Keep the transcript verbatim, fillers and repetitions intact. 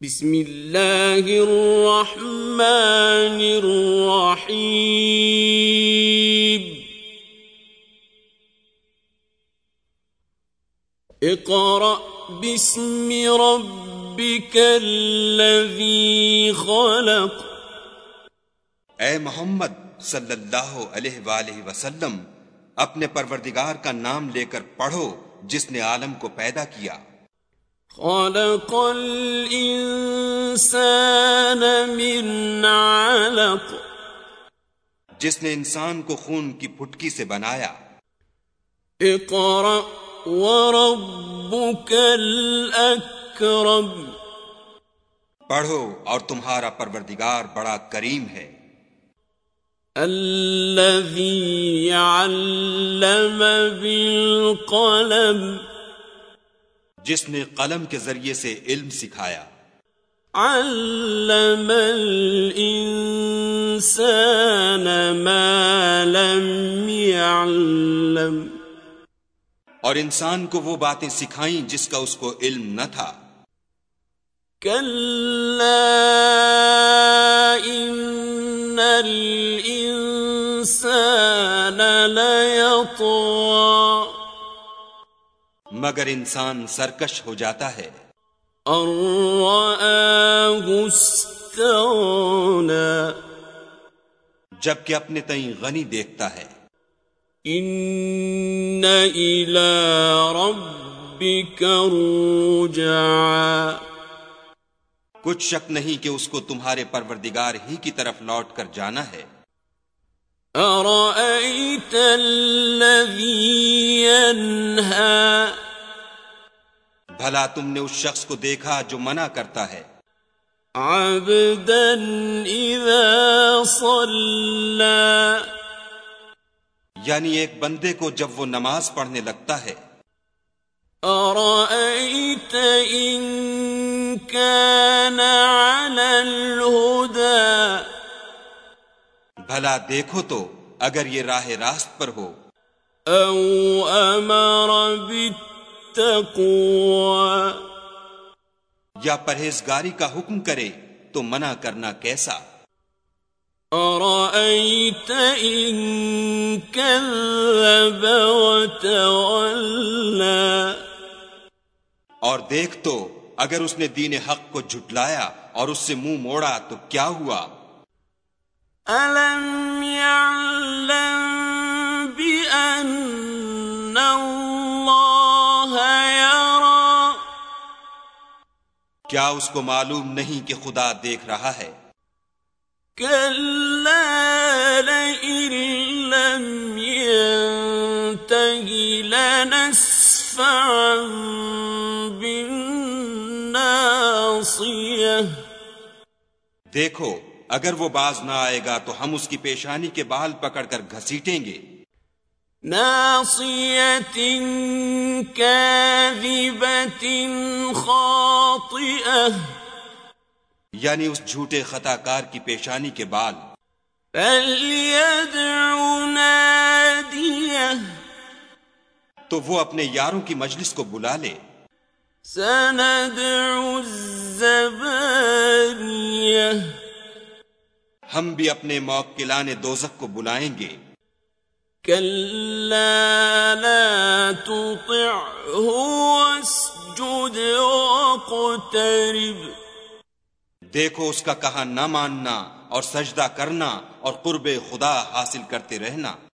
بسم اللہ الرحمن الرحیم اقرأ باسم ربک الذی خلق۔ اے محمد صلی اللہ علیہ وآلہ وسلم، اپنے پروردگار کا نام لے کر پڑھو جس نے عالم کو پیدا کیا۔ خلق الانسان من علق، جس نے انسان کو خون کی پھٹکی سے بنایا۔ اقرأ وربک الاکرم، پڑھو اور تمہارا پروردگار بڑا کریم ہے۔ الذی علم بالقلم، جس نے قلم کے ذریعے سے علم سکھایا۔ علم الانسان ما لم يعلم، اور انسان کو وہ باتیں سکھائیں جس کا اس کو علم نہ تھا۔ کلا ان الانسان لیطغی، مگر انسان سرکش ہو جاتا ہے۔ ان رآہ استغنی، جبکہ اپنے تئیں غنی دیکھتا ہے۔ ان الی ربک الرجعی، کچھ شک نہیں کہ اس کو تمہارے پروردگار ہی کی طرف لوٹ کر جانا ہے۔ ارأیت الذی ینہی، بھلا تم نے اس شخص کو دیکھا جو منع کرتا ہے۔ عبدا اذا صلی، یعنی ایک بندے کو جب وہ نماز پڑھنے لگتا ہے۔ ارأیت ان کان علی الہدی، بھلا دیکھو تو اگر یہ راہ راست پر ہو۔ او امر بالتقوی، یا پرہیزگاری کا حکم کرے تو منع کرنا کیسا۔ ارأیت ان کذب وتولی، اور دیکھ تو اگر اس نے دین حق کو جھٹلایا اور اس سے منہ موڑا تو کیا ہوا۔ الم یعلم بأن اللہ یری، کیا اس کو معلوم نہیں کہ خدا دیکھ رہا ہے۔ کلا لئن لم ینتہ لنسفعا بالناصیہ، دیکھو اگر وہ باز نہ آئے گا تو ہم اس کی پیشانی کے بال پکڑ کر گھسیٹیں گے۔ ناصیۃ کاذبۃ خاطئہ، یعنی اس جھوٹے خطا کار کی پیشانی کے بال۔ فلیدع نادیہ، تو وہ اپنے یاروں کی مجلس کو بلا لے۔ سندع الزبانیہ، ہم بھی اپنے موکلان دوزخ کو بلائیں گے۔ کلا لا تطعہ واسجد واقترب، دیکھو اس کا کہا نہ ماننا اور سجدہ کرنا اور قرب خدا حاصل کرتے رہنا۔